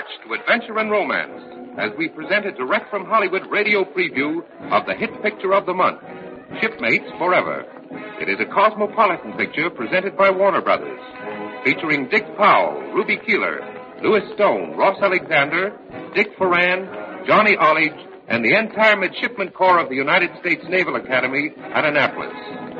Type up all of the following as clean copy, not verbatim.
march to adventure and romance as we present a direct from Hollywood radio preview of the hit picture of the month, Shipmates Forever. It is a cosmopolitan picture presented by Warner Brothers, featuring Dick Powell, Ruby Keeler, Louis Stone, Ross Alexander, Dick Foran, Johnny Ollage, and the entire Midshipman Corps of the United States Naval Academy at Annapolis.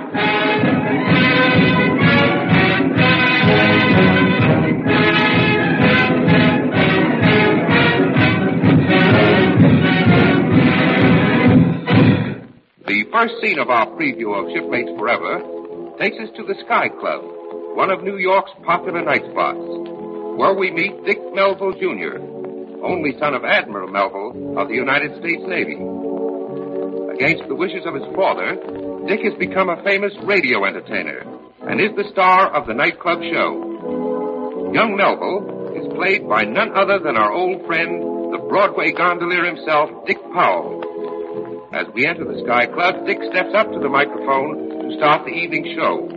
The first scene of our preview of Shipmates Forever takes us to the Sky Club, one of New York's popular night spots, where we meet Dick Melville, Jr., only son of Admiral Melville of the United States Navy. Against the wishes of his father, Dick has become a famous radio entertainer and is the star of the nightclub show. Young Melville is played by none other than our old friend, the Broadway gondolier himself, Dick Powell. As we enter the Sky Club, Dick steps up to the microphone to start the evening show.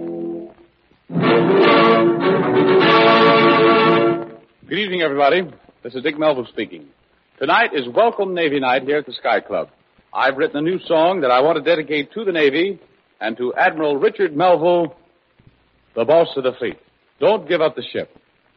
Good evening, everybody. This is Dick Melville speaking. Tonight is Welcome Navy Night here at the Sky Club. I've written a new song that I want to dedicate to the Navy and to Admiral Richard Melville, the boss of the fleet. Don't give up the ship.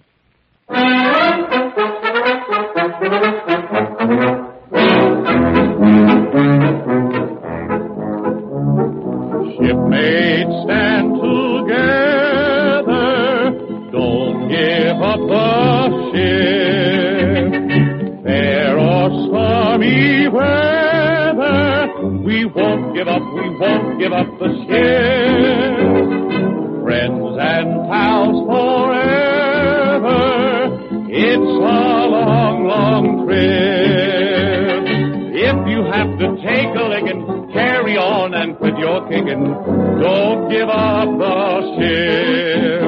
Shipmates, stand together. Don't give up the ship. Fair or stormy weather, we won't give up the ship. Friends and pals forever, it's a long, long trip. If you have to take a licking, carry on and quit your kicking. Don't give up the ship.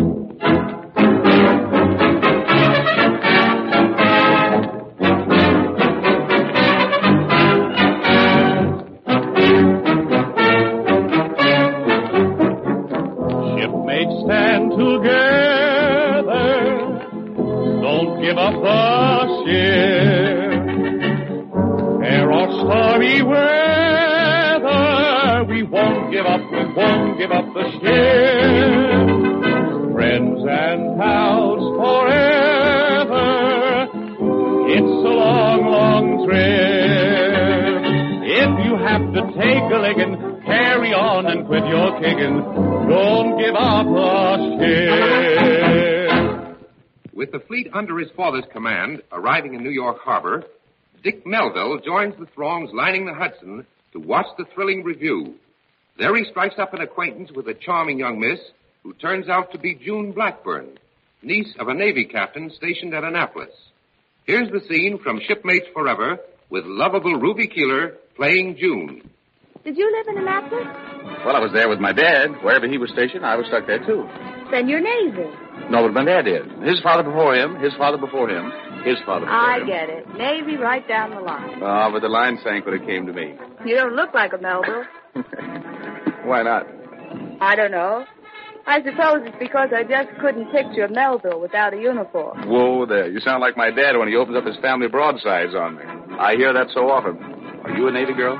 Shipmates, stand together. Don't give up the ship. Fair or stormy weather, we won't give up the ship. Friends and pals forever, it's a long, long trip. If you have to take a licking, carry on and quit your kicking. Don't give up the ship. With the fleet under his father's command arriving in New York Harbor, Dick Melville joins the throngs lining the Hudson to watch the thrilling review. There he strikes up an acquaintance with a charming young miss who turns out to be June Blackburn, niece of a Navy captain stationed at Annapolis. Here's the scene from Shipmates Forever with lovable Ruby Keeler playing June. Did you live in Annapolis? Well, I was there with my dad. Wherever he was stationed, I was stuck there, too. Then you're Navy. No, but my dad is. His father before him, his father before him, his father before him. I get it. Navy right down the line. Oh, but the line sank when it came to me. You don't look like a Melville. Why not? I don't know. I suppose it's because I just couldn't picture a Melville without a uniform. Whoa there. You sound like my dad when he opens up his family broadsides on me. I hear that so often. Are you a Navy girl?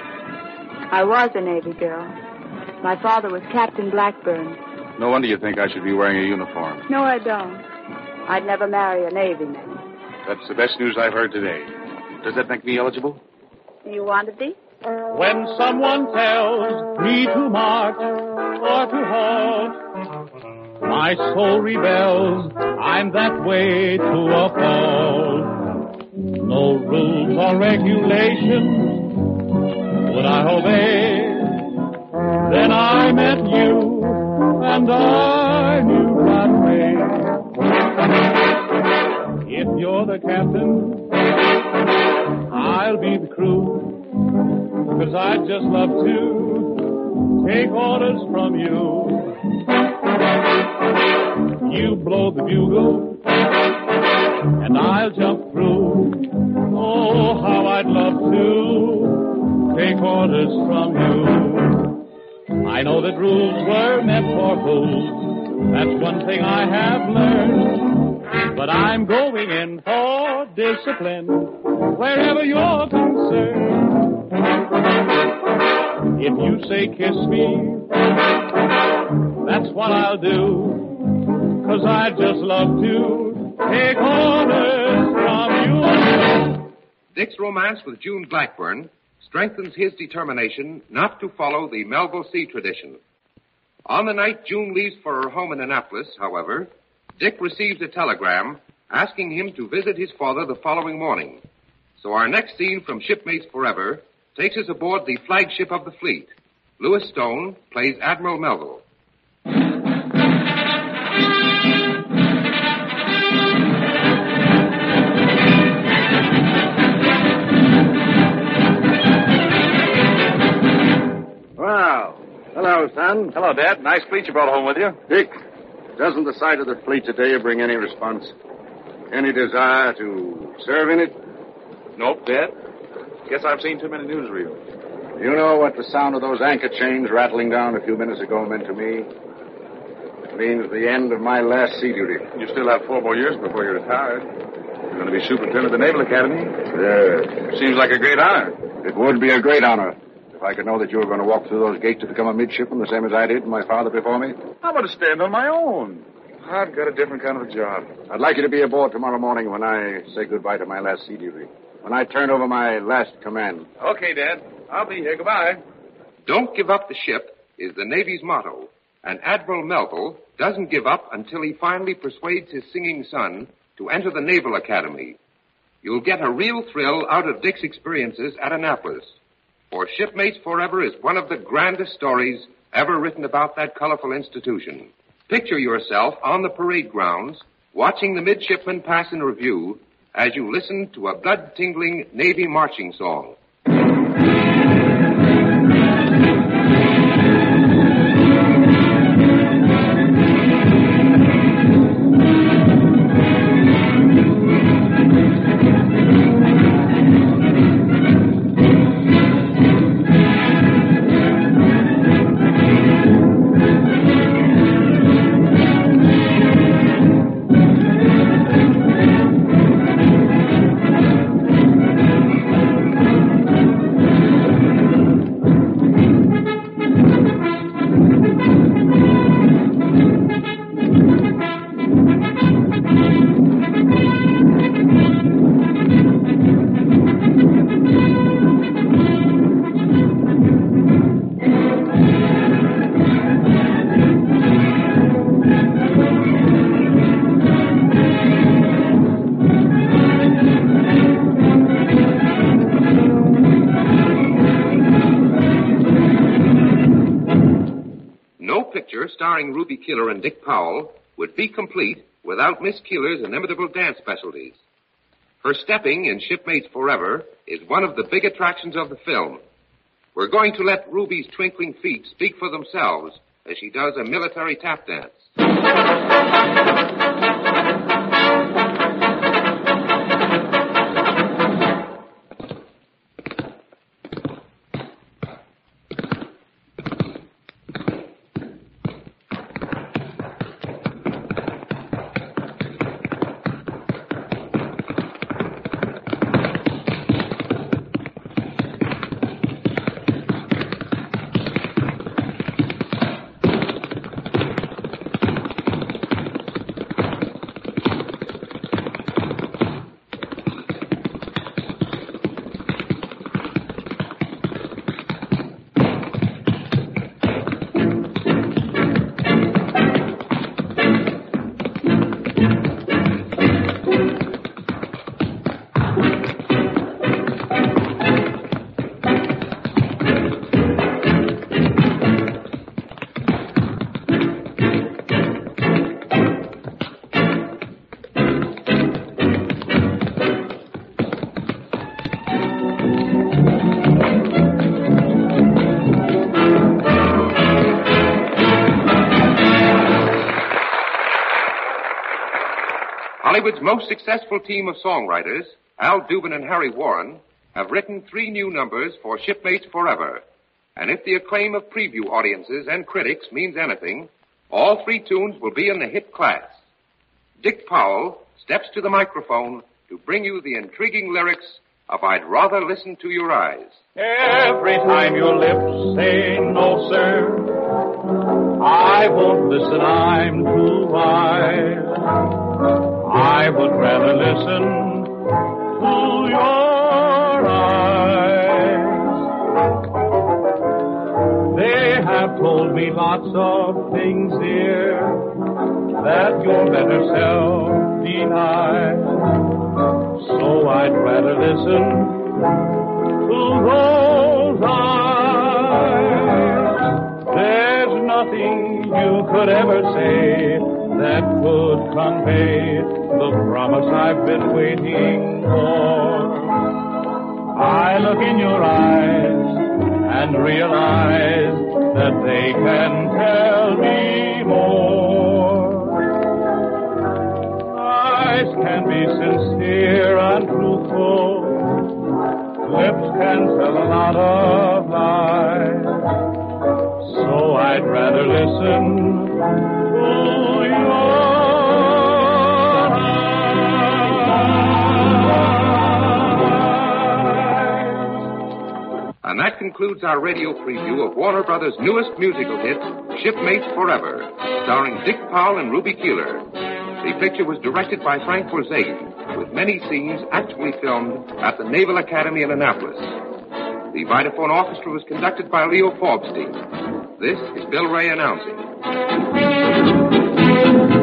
I was a Navy girl. My father was Captain Blackburn. No wonder you think I should be wearing a uniform. No, I don't. I'd never marry a Navy man. That's the best news I've heard today. Does that make me eligible? Do you want to be? When someone tells me to march or to halt, my soul rebels. I'm that way to a fault. No rules or regulations would I obey. Then I met you, and I knew right away. If you're the captain, I'll be the crew. 'Cause I'd just love to take orders from you. You blow the bugle, and I'll jump through. Oh, how I'd love to take orders from you. I know that rules were meant for fools. That's one thing I have learned. but I'm going in for discipline wherever you're concerned. If you say kiss me, that's what I'll do, 'cause I just love to take orders from you. Dick's romance with June Blackburn strengthens his determination not to follow the Melville Sea tradition. On the night June leaves for her home in Annapolis, however, Dick receives a telegram asking him to visit his father the following morning. So our next scene from Shipmates Forever takes us aboard the flagship of the fleet. Louis Stone plays Admiral Melville. Well, hello, son. Hello, Dad. Nice fleet you brought home with you. Dick, doesn't the sight of the fleet today bring any response? Any desire to serve in it? Nope, Dad. Guess I've seen too many newsreels. You know what the sound of those anchor chains rattling down a few minutes ago meant to me? It means the end of my last sea duty. You still have 4 more years before you're retired. You're going to be superintendent of the Naval Academy. Yes. Seems like a great honor. It would be a great honor if I could know that you were going to walk through those gates to become a midshipman the same as I did and my father before me. I'm going to stand on my own. I've got a different kind of a job. I'd like you to be aboard tomorrow morning when I say goodbye to my last sea duty. When I turn over my last command. Okay, Dad. I'll be here. Goodbye. Don't give up the ship is the Navy's motto, and Admiral Melville doesn't give up until he finally persuades his singing son to enter the Naval Academy. You'll get a real thrill out of Dick's experiences at Annapolis, for Shipmates Forever is one of the grandest stories ever written about that colorful institution. Picture yourself on the parade grounds, watching the midshipmen pass in review as you listen to a blood-tingling Navy marching song. Starring Ruby Keeler and Dick Powell would be complete without Miss Keeler's inimitable dance specialties. Her stepping in Shipmates Forever is one of the big attractions of the film. We're going to let Ruby's twinkling feet speak for themselves as she does a military tap dance. Hollywood's most successful team of songwriters, Al Dubin and Harry Warren, have written 3 new numbers for Shipmates Forever. And if the acclaim of preview audiences and critics means anything, all 3 tunes will be in the hit class. Dick Powell steps to the microphone to bring you the intriguing lyrics of I'd Rather Listen to Your Eyes. Every time your lips say no, sir, I won't listen, I'm too wise. I would rather listen to your eyes. They have told me lots of things, dear, that your better self denies. So I'd rather listen to those eyes. There's nothing you could ever say that could convey the promise I've been waiting for. I look in your eyes and realize that they can tell me more. Eyes can be sincere and truthful. Lips can tell a lot of lies. So I'd rather listen to your eyes. And that concludes our radio preview of Warner Brothers' newest musical hit, Shipmates Forever, starring Dick Powell and Ruby Keeler. The picture was directed by Frank Borzage, with many scenes actually filmed at the Naval Academy in Annapolis. The Vitaphone Orchestra was conducted by Leo Forbstein. This is Bill Ray announcing.